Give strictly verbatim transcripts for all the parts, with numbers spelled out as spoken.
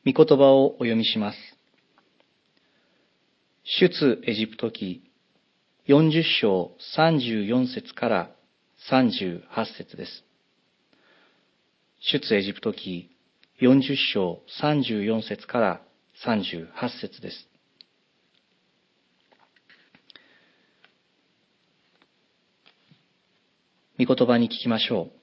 御言葉をお読みします。出エジプト記よんじゅっ章さんじゅうよん節からさんじゅうはち節です。出エジプト記よんじゅっ章さんじゅうよん節からさんじゅうはち節です。御言葉に聞きましょう。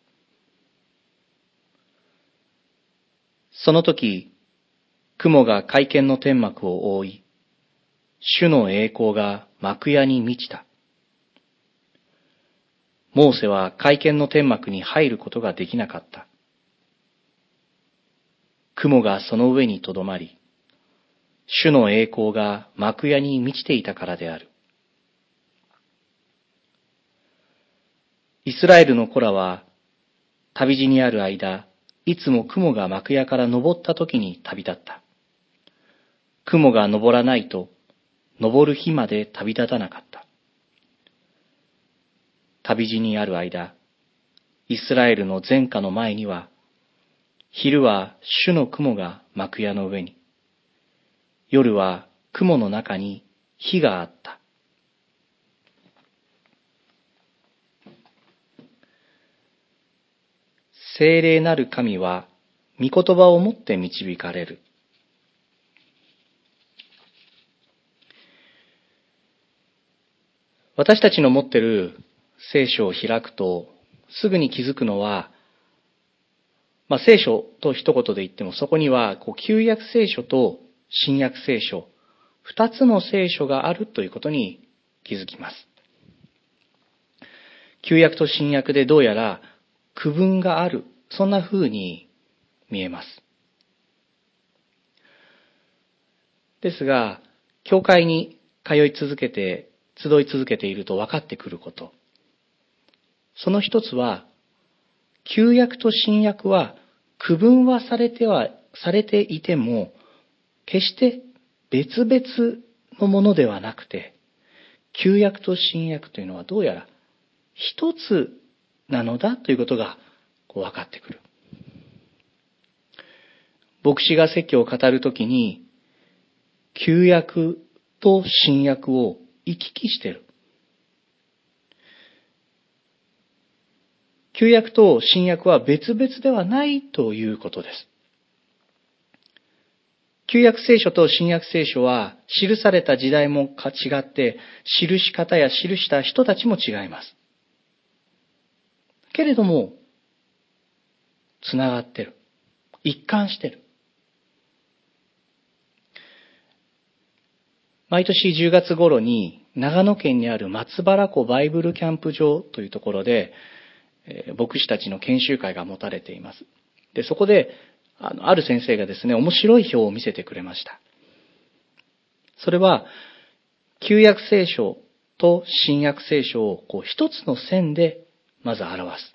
その時、雲が会見の天幕を覆い、主の栄光が幕屋に満ちた。モーセは会見の天幕に入ることができなかった。雲がその上にとどまり、主の栄光が幕屋に満ちていたからである。イスラエルの子らは、旅路にある間、いつも雲が幕屋から昇った時に旅立った。雲が昇らないと、昇る日まで旅立たなかった。旅路にある間、イスラエルの前科の前には、昼は主の雲が幕屋の上に、夜は雲の中に火があった。聖霊なる神は、御言葉をもって導かれる。私たちの持っている聖書を開くと、すぐに気づくのは、まあ、聖書と一言で言っても、そこにはこう旧約聖書と新約聖書、二つの聖書があるということに気づきます。旧約と新約でどうやら区分がある、そんな風に見えます。ですが、教会に通い続けて、集い続けていると分かってくること。その一つは、旧約と新約は区分はされては、されていても、決して別々のものではなくて、旧約と新約というのはどうやら一つなのだということがこう分かってくる。牧師が説教を語るときに、旧約と新約を行き来している。旧約と新約は別々ではないということです。旧約聖書と新約聖書は記された時代も違って、記し方や記した人たちも違います。けれども、つながっている。一貫している。毎年じゅうがつ頃に長野県にある松原湖バイブルキャンプ場というところで、牧師たちの研修会が持たれています。で、そこで、あの、ある先生がですね、面白い表を見せてくれました。それは、旧約聖書と新約聖書をこう一つの線でまず表す。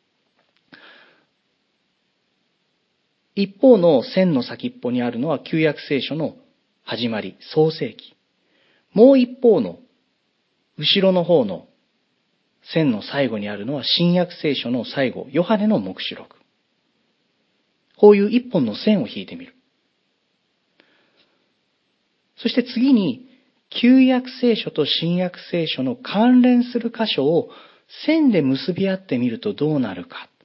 一方の線の先っぽにあるのは旧約聖書の始まり、創世記。もう一方の後ろの方の線の最後にあるのは新約聖書の最後、ヨハネの黙示録。こういう一本の線を引いてみる。そして次に、旧約聖書と新約聖書の関連する箇所を線で結び合ってみるとどうなるか。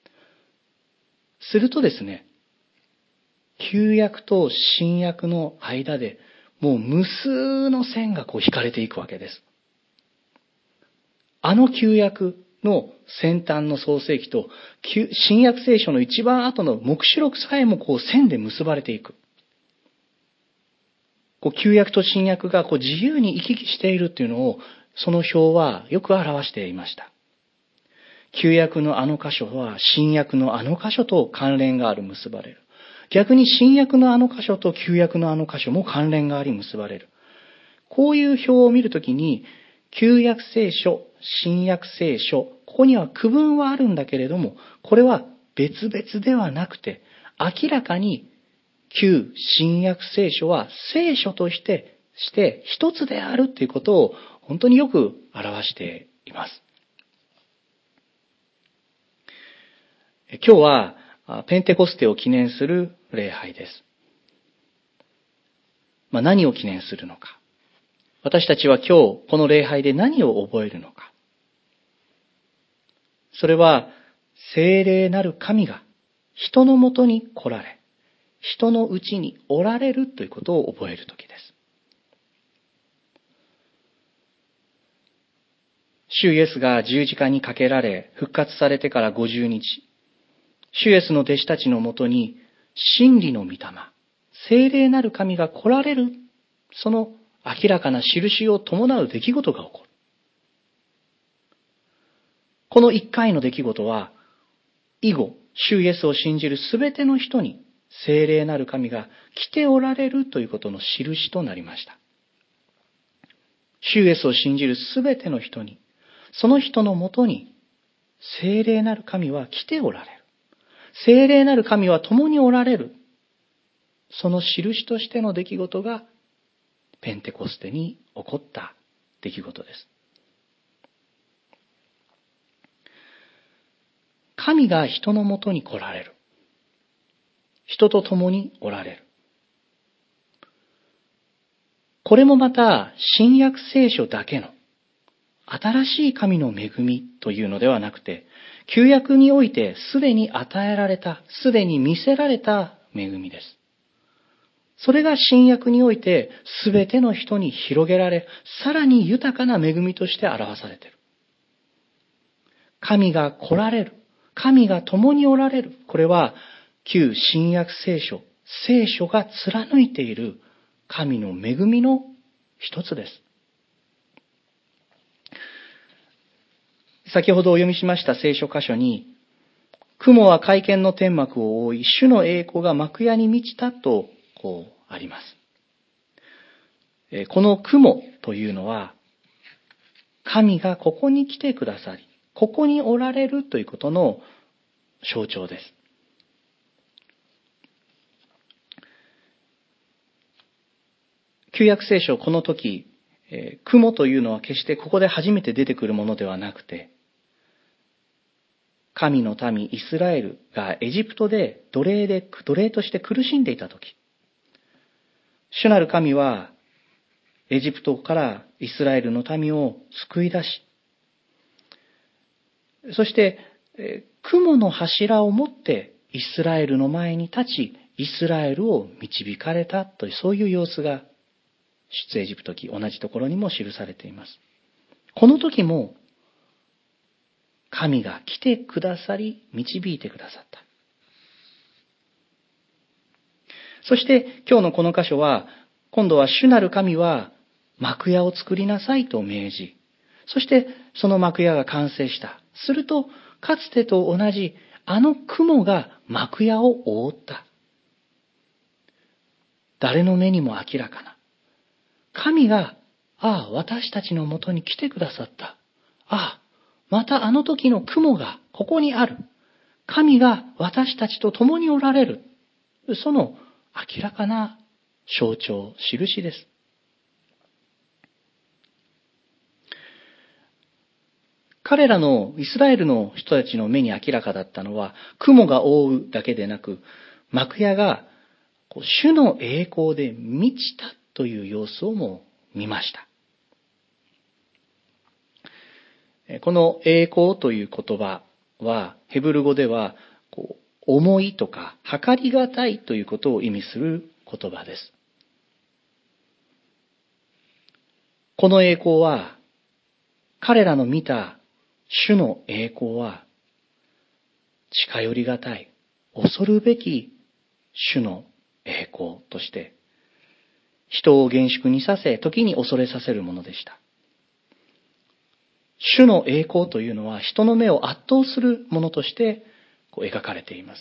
するとですね、旧約と新約の間でもう無数の線がこう引かれていくわけです。あの旧約の先端の創世記と新約聖書の一番後の黙示録さえもこう線で結ばれていく。こう旧約と新約がこう自由に行き来しているというのを、その表はよく表していました。旧約のあの箇所は新約のあの箇所と関連がある、結ばれる。逆に新約のあの箇所と旧約のあの箇所も関連があり結ばれる。こういう表を見るときに、旧約聖書、新約聖書、ここには区分はあるんだけれども、これは別々ではなくて、明らかに旧新約聖書は聖書としてして一つであるということを本当によく表しています。今日はペンテコステを記念する礼拝です。 まあ、何を記念するのか。私たちは今日この礼拝で何を覚えるのか。それは聖霊なる神が人のもとに来られ、人のうちにおられるということを覚えるときです。主イエスが十字架にかけられ復活されてからごじゅうにち、主イエスの弟子たちのもとに真理の御霊、聖霊なる神が来られる、その明らかな印を伴う出来事が起こる。この一回の出来事は、以後、主イエスを信じるすべての人に聖霊なる神が来ておられるということの印となりました。主イエスを信じるすべての人に、その人のもとに聖霊なる神は来ておられる。聖霊なる神は共におられる。その印としての出来事がペンテコステに起こった出来事です。神が人のもとに来られる。人と共におられる。これもまた新約聖書だけの新しい神の恵みというのではなくて、旧約においてすでに与えられた、すでに見せられた恵みです。それが新約においてすべての人に広げられ、さらに豊かな恵みとして表されている。神が来られる。神が共におられる。これは旧新約聖書、聖書が貫いている神の恵みの一つです。先ほどお読みしました聖書箇所に、雲は会見の天幕を覆い、主の栄光が幕屋に満ちたとこうあります。この雲というのは、神がここに来てくださり、ここにおられるということの象徴です。旧約聖書この時、雲というのは決してここで初めて出てくるものではなくて、神の民イスラエルがエジプトで奴隷で奴隷として苦しんでいたとき、主なる神はエジプトからイスラエルの民を救い出し、そして雲の柱を持ってイスラエルの前に立ち、イスラエルを導かれたという、そういう様子が出エジプト記同じところにも記されています。この時も神が来てくださり、導いてくださった。そして今日のこの箇所は、今度は主なる神は幕屋を作りなさいと命じ、そしてその幕屋が完成した。すると、かつてと同じあの雲が幕屋を覆った。誰の目にも明らかな。神が、ああ、私たちのもとに来てくださった。ああ、またあの時の雲がここにある。神が私たちと共におられる。その明らかな象徴、印です。彼らのイスラエルの人たちの目に明らかだったのは、雲が覆うだけでなく、幕屋が主の栄光で満ちたという様子をも見ました。この栄光という言葉は、ヘブル語では、こう重いとか、測りがたいということを意味する言葉です。この栄光は、彼らの見た主の栄光は、近寄りがたい、恐るべき主の栄光として、人を厳粛にさせ、時に恐れさせるものでした。主の栄光というのは人の目を圧倒するものとしてこう描かれています。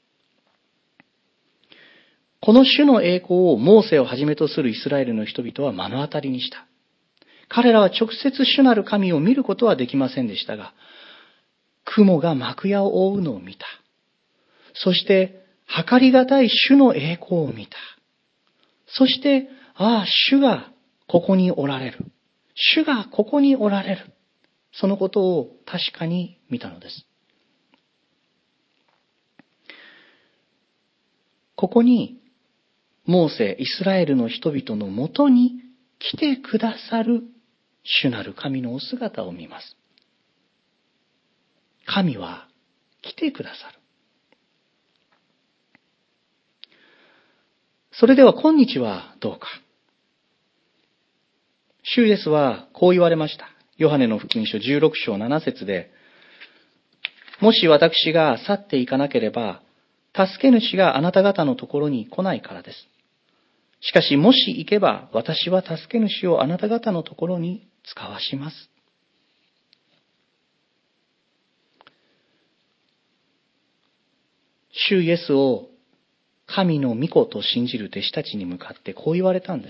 この主の栄光をモーセをはじめとするイスラエルの人々は目の当たりにした。彼らは直接主なる神を見ることはできませんでしたが、雲が幕屋を覆うのを見た。そして計りがたい主の栄光を見た。そして、ああ、主がここにおられる。主がここにおられる。そのことを確かに見たのです。ここにモーセ、イスラエルの人々のもとに来てくださる主なる神のお姿を見ます。神は来てくださる。それでは今日はどうか。主イエスはこう言われました。ヨハネの福音書じゅうろく章なな節で、もし私が去っていかなければ、助け主があなた方のところに来ないからです。しかしもし行けば、私は助け主をあなた方のところに使わします。主イエスを神の御子と信じる弟子たちに向かってこう言われたんです。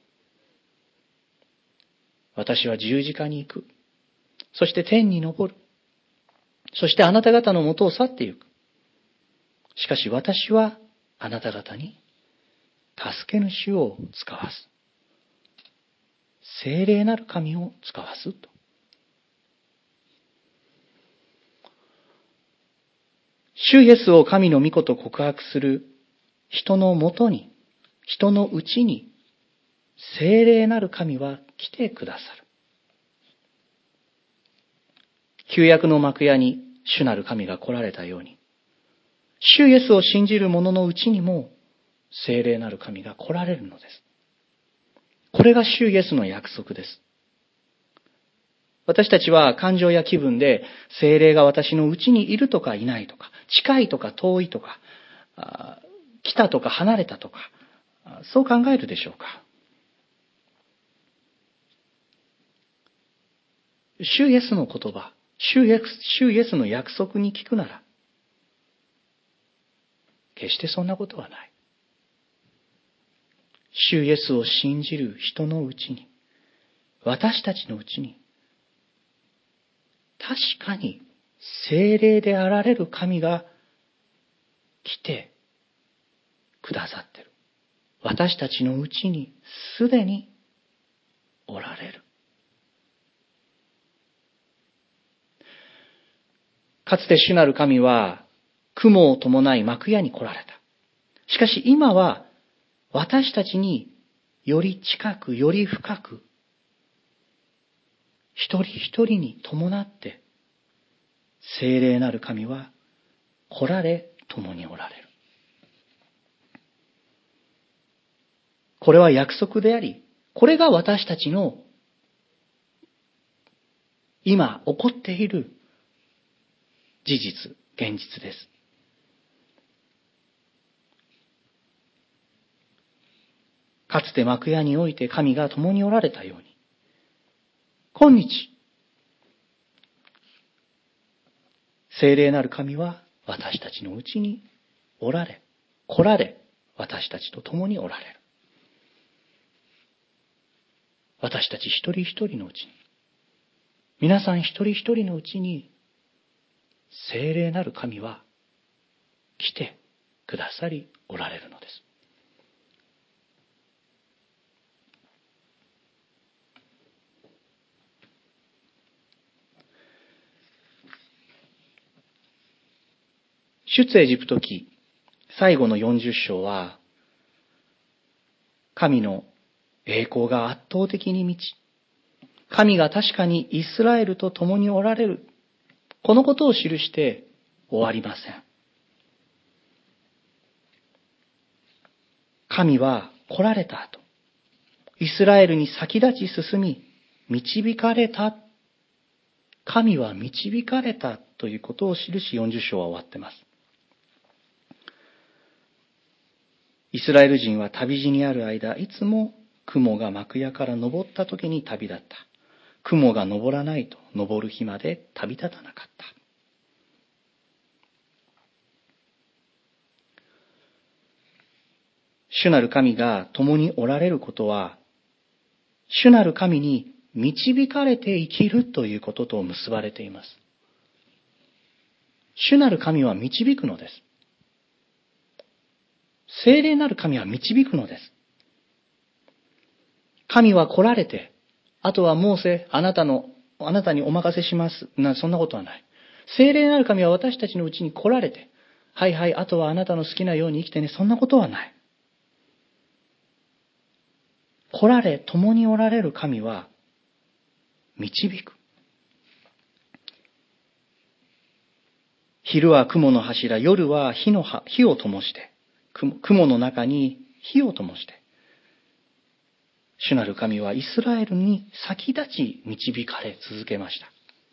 私は十字架に行く。そして天に昇る。そしてあなた方のもとを去って行く。しかし私はあなた方に助け主を使わす。聖霊なる神を使わすと。主イエスを神の御子と告白する人のもとに、人のうちに、聖霊なる神は来てくださる。旧約の幕屋に主なる神が来られたように、主イエスを信じる者のうちにも聖霊なる神が来られるのです。これが主イエスの約束です。私たちは感情や気分で聖霊が私のうちにいるとかいないとか、近いとか遠いとか、来たとか離れたとか、そう考えるでしょうか。主イエスの言葉、主イエス、主イエスの約束に聞くなら、決してそんなことはない。主イエスを信じる人のうちに、私たちのうちに、確かに聖霊であられる神が来てくださっている。私たちのうちにすでにおられる。かつて主なる神は雲を伴い幕屋に来られた。しかし今は私たちにより近く、より深く、一人一人に伴って聖霊なる神は来られ、共におられる。これは約束であり、これが私たちの今起こっている事実、現実です。かつて幕屋において神が共におられたように、今日、聖霊なる神は私たちのうちにおられ、来られ、私たちと共におられる。私たち一人一人のうちに、皆さん一人一人のうちに、聖霊なる神は来てくださりおられるのです。出エジプト記最後のよんじゅっ章は、神の栄光が圧倒的に満ち、神が確かにイスラエルと共におられる、このことを記して終わりません。神は来られた後、イスラエルに先立ち進み、導かれた。神は導かれたということを記しよんじゅっ章は終わっています。イスラエル人は旅路にある間、いつも雲が幕屋から昇った時に旅立った。雲が昇らないと昇る日まで旅立たなかった。主なる神が共におられることは、主なる神に導かれて生きるということと結ばれています。主なる神は導くのです。聖霊なる神は導くのです。神は来られて、あとはモーセ、あなたの、あなたにお任せします。な、そんなことはない。聖霊なる神は私たちのうちに来られて、はいはい、あとはあなたの好きなように生きてね、そんなことはない。 来られ、共におられる神は導く。昼は雲の柱、夜は火の火を灯して、雲の中に火を灯して、主なる神はイスラエルに先立ち導かれ続けました。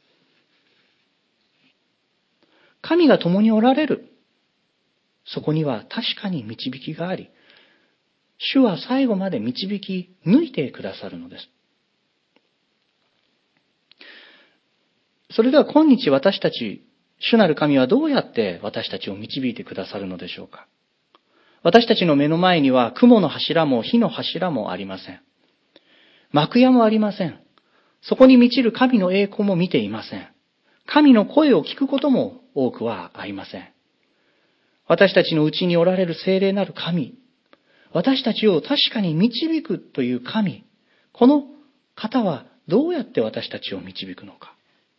神が共におられる。そこには確かに導きがあり、主は最後まで導き抜いてくださるのです。それでは今日私たち、主なる神はどうやって私たちを導いてくださるのでしょうか。私たちの目の前には雲の柱も火の柱もありません。幕屋もありません。そこに満ちる神の栄光も見ていません。神の声を聞くことも多くはありません。私たちのうちにおられる聖霊なる神、私たちを確かに導くという神、この方はどうやって私たちを導くのか。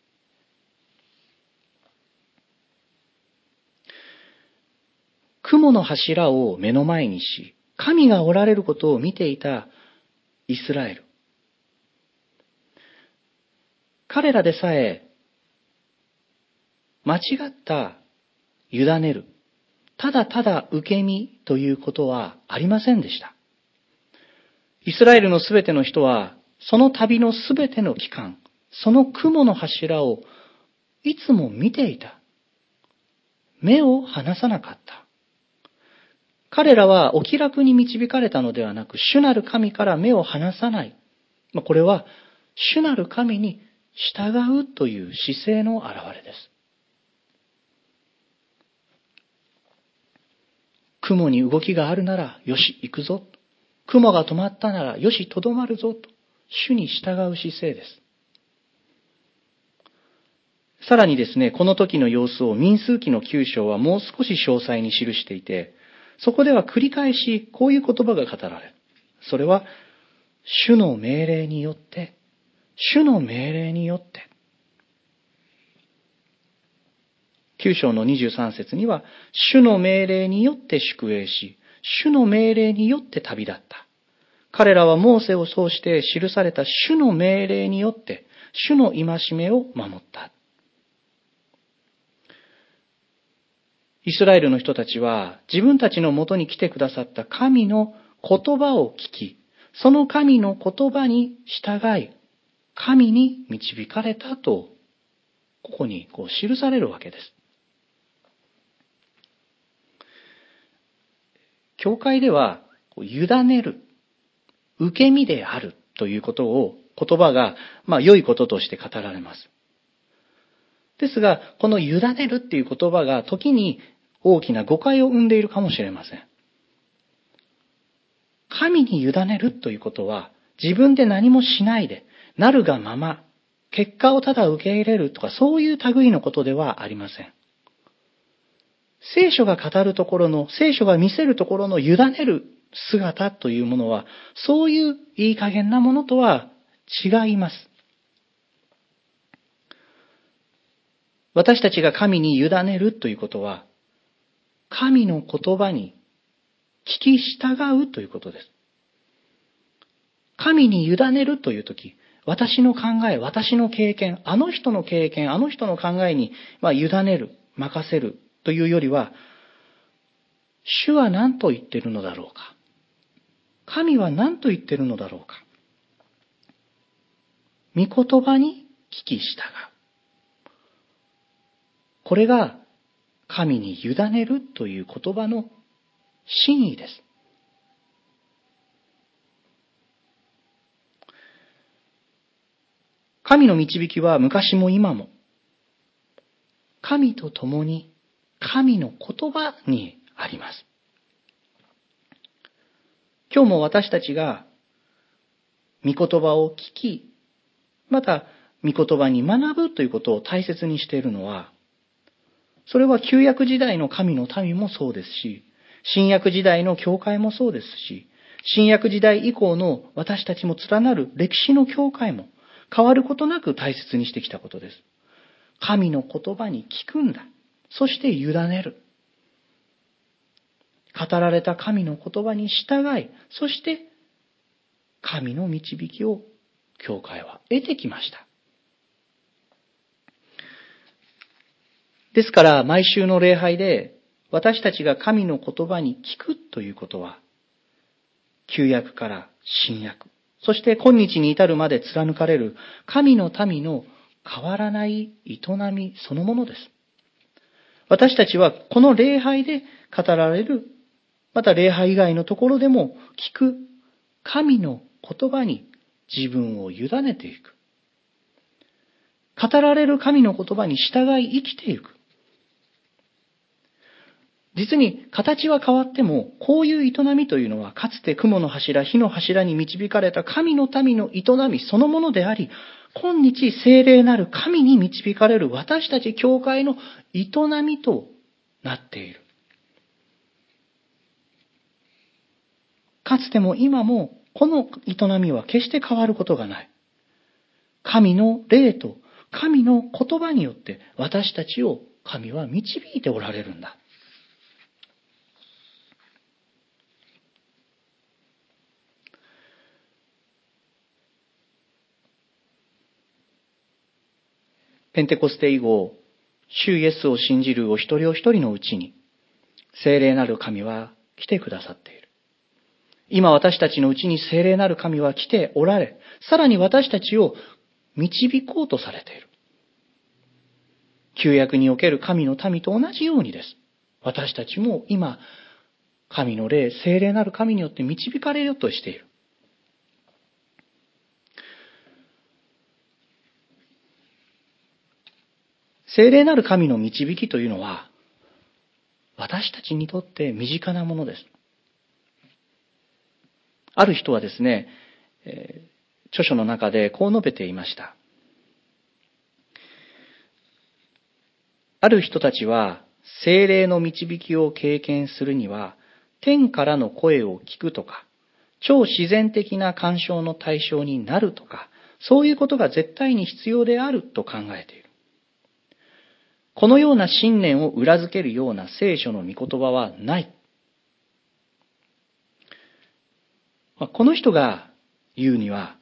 雲の柱を目の前にし、神がおられることを見ていたイスラエル。彼らでさえ、間違った委ねる、ただただ受け身ということはありませんでした。イスラエルのすべての人は、その旅のすべての期間、その雲の柱をいつも見ていた。目を離さなかった。彼らはお気楽に導かれたのではなく、主なる神から目を離さない。これは、主なる神に従うという姿勢の表れです。雲に動きがあるなら、よし、行くぞ。雲が止まったなら、よし、とどまるぞと、主に従う姿勢です。さらにですね、この時の様子を民数記のきゅう章はもう少し詳細に記していて、そこでは繰り返しこういう言葉が語られる。それは、主の命令によって、主の命令によって。きゅう章のにじゅうさん節には、主の命令によって宿営し、主の命令によって旅立った。彼らはモーセを通して記された主の命令によって、主の戒めを守った。イスラエルの人たちは自分たちのもとに来てくださった神の言葉を聞き、その神の言葉に従い、神に導かれたと、ここにこう記されるわけです。教会では、委ねる、受け身であるということを、言葉が、まあ良いこととして語られます。ですが、この委ねるっていう言葉が時に大きな誤解を生んでいるかもしれません。神に委ねるということは、自分で何もしないで、なるがまま、結果をただ受け入れるとか、そういう類のことではありません。聖書が語るところの、聖書が見せるところの委ねる姿というものは、そういういい加減なものとは違います。私たちが神に委ねるということは、神の言葉に聞き従うということです。神に委ねるというとき、私の考え、私の経験、あの人の経験、あの人の考えに、まあ、委ねる、任せるというよりは、主は何と言っているのだろうか。神は何と言っているのだろうか。御言葉に聞き従う。これが神に委ねるという言葉の真意です。神の導きは昔も今も、神と共に神の言葉にあります。今日も私たちが御言葉を聞き、また御言葉に学ぶということを大切にしているのは、それは旧約時代の神の民もそうですし、新約時代の教会もそうですし、新約時代以降の私たちも連なる歴史の教会も変わることなく大切にしてきたことです。神の言葉に聞くんだ。そして委ねる。語られた神の言葉に従い、そして神の導きを教会は得てきました。ですから毎週の礼拝で私たちが神の言葉に聞くということは、旧約から新約、そして今日に至るまで貫かれる神の民の変わらない営みそのものです。私たちはこの礼拝で語られる、また礼拝以外のところでも聞く神の言葉に自分を委ねていく。語られる神の言葉に従い生きていく。実に形は変わっても、こういう営みというのはかつて雲の柱、火の柱に導かれた神の民の営みそのものであり、今日聖霊なる神に導かれる私たち教会の営みとなっている。かつても今もこの営みは決して変わることがない。神の霊と神の言葉によって私たちを神は導いておられるんだ。ペンテコステ以後、主イエスを信じるお一人お一人のうちに、聖霊なる神は来てくださっている。今私たちのうちに聖霊なる神は来ておられ、さらに私たちを導こうとされている。旧約における神の民と同じようにです。私たちも今、神の霊、聖霊なる神によって導かれようとしている。聖霊なる神の導きというのは、私たちにとって身近なものです。ある人はですね、えー、著書の中でこう述べていました。ある人たちは、聖霊の導きを経験するには、天からの声を聞くとか、超自然的な干渉の対象になるとか、そういうことが絶対に必要であると考えている。このような信念を裏付けるような聖書の御言葉はない。この人が言うには、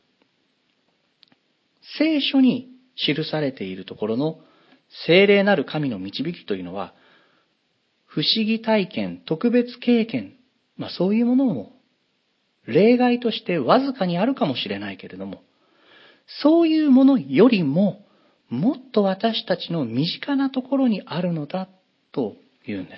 聖書に記されているところの聖霊なる神の導きというのは、不思議体験、特別経験、まあそういうものも例外としてわずかにあるかもしれないけれども、そういうものよりも、もっと私たちの身近なところにあるのだと言うんです。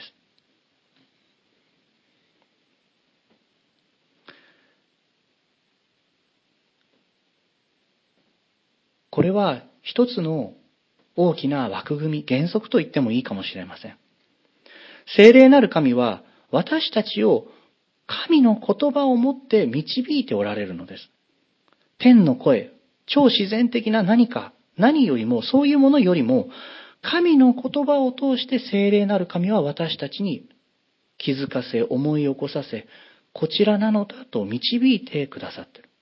これは一つの大きな枠組み、原則と言ってもいいかもしれません。聖霊なる神は私たちを神の言葉をもって導いておられるのです。天の声、超自然的な何か、何よりも、そういうものよりも、神の言葉を通して聖霊なる神は私たちに気づかせ、思い起こさせ、こちらなのだと導いてくださっている。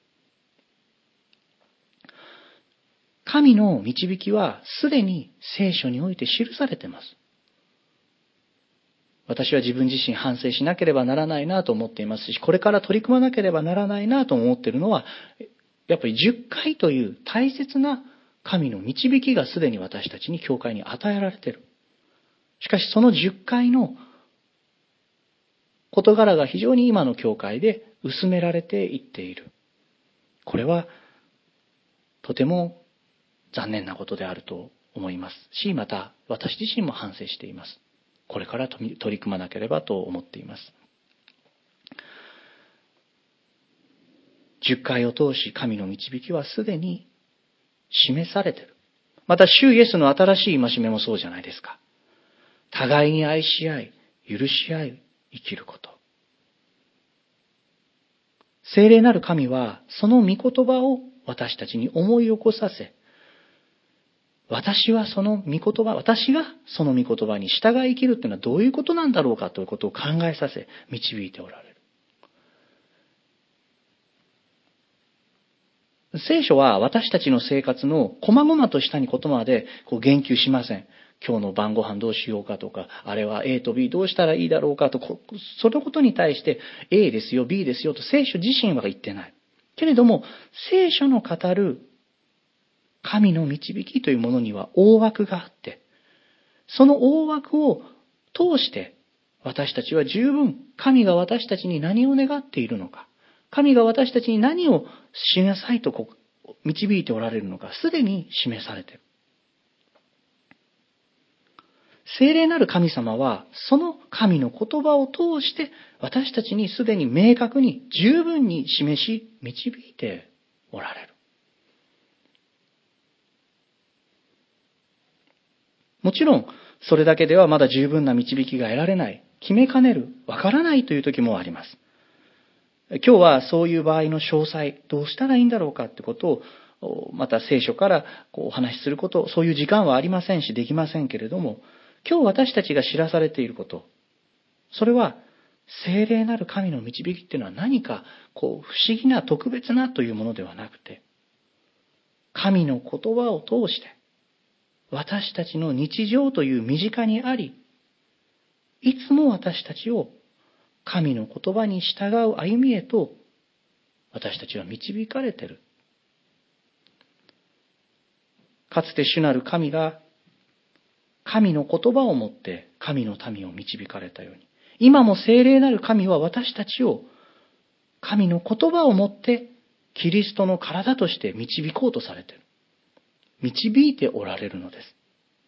神の導きはすでに聖書において記されています。私は自分自身反省しなければならないなと思っていますし、これから取り組まなければならないなと思っているのは、やっぱりじゅっかいという大切な神の導きがすでに私たちに教会に与えられている。しかしそのじゅっかいの事柄が非常に今の教会で薄められていっている。これはとても残念なことであると思いますし、また私自身も反省しています。これから取り組まなければと思っています。じゅっかいを通し神の導きはすでに示されている。また主イエスの新しい戒めもそうじゃないですか。互いに愛し合い、許し合い、生きること。聖霊なる神はその御言葉を私たちに思い起こさせ、私はその御言葉、私がその御言葉に従い生きるというのはどういうことなんだろうかということを考えさせ、導いておられる。聖書は私たちの生活の細々としたことまでこう言及しません。今日の晩ご飯どうしようかとか、あれは A と B どうしたらいいだろうかと、そのことに対して A ですよ、B ですよと聖書自身は言ってない。 けれども、聖書の語る神の導きというものには大枠があって、その大枠を通して私たちは十分神が私たちに何を願っているのか、神が私たちに何をしなさいと導いておられるのか、すでに示されている。聖霊なる神様は、その神の言葉を通して私たちにすでに明確に十分に示し導いておられる。もちろん、それだけではまだ十分な導きが得られない、決めかねる、わからないという時もあります。今日はそういう場合の詳細、どうしたらいいんだろうかってことを、また聖書からこうお話しすること、そういう時間はありませんし、できませんけれども、今日私たちが知らされていること、それは聖霊なる神の導きっていうのは何かこう不思議な特別なというものではなくて、神の言葉を通して私たちの日常という身近にあり、いつも私たちを神の言葉に従う歩みへと私たちは導かれている。かつて主なる神が神の言葉をもって神の民を導かれたように、今も聖霊なる神は私たちを神の言葉をもってキリストの体として導こうとされている。導いておられるのです。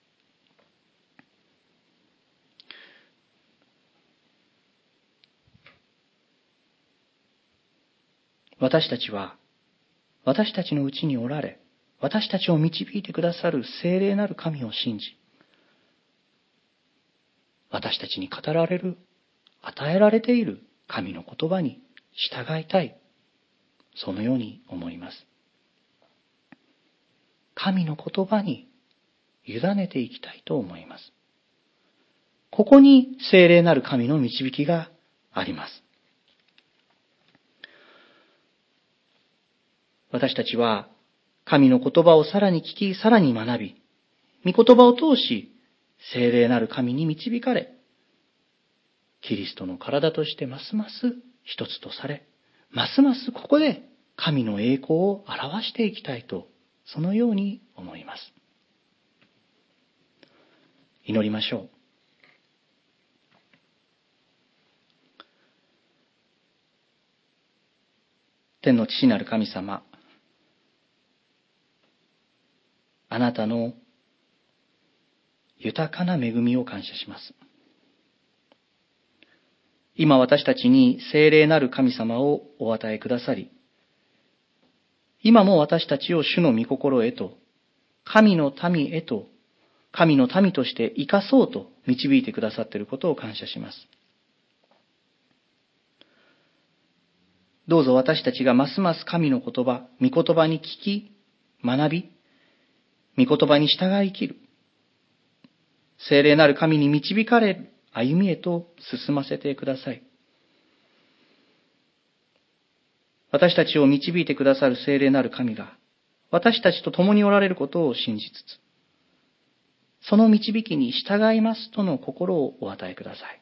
私たちは私たちのうちにおられ、私たちを導いてくださる聖霊なる神を信じ、私たちに語られる、与えられている神の言葉に従いたい。そのように思います。神の言葉に委ねていきたいと思います。ここに聖霊なる神の導きがあります。私たちは神の言葉をさらに聞き、さらに学び、御言葉を通し、聖霊なる神に導かれ、キリストの体としてますます一つとされ、ますますここで神の栄光を表していきたいと、そのように思います。祈りましょう。天の父なる神様、あなたの豊かな恵みを感謝します。今私たちに聖霊なる神様をお与えくださり、今も私たちを主の御心へと、神の民へと、神の民として生かそうと導いてくださっていることを感謝します。どうぞ私たちがますます神の言葉、御言葉に聞き、学び、御言葉に従い生きる、聖霊なる神に導かれる歩みへと進ませてください。私たちを導いてくださる聖霊なる神が、私たちと共におられることを信じつつ、その導きに従いますとの心をお与えください。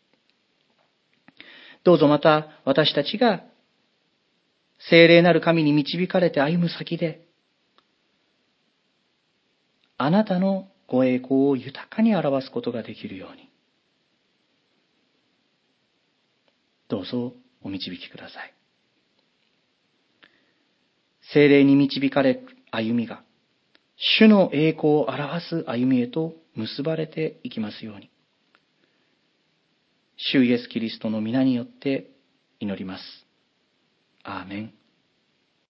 どうぞまた私たちが聖霊なる神に導かれて歩む先で、あなたのご栄光を豊かに表すことができるように、どうぞお導きください。聖霊に導かれる歩みが、主の栄光を表す歩みへと結ばれていきますように。主イエスキリストの皆によって祈ります。アーメン。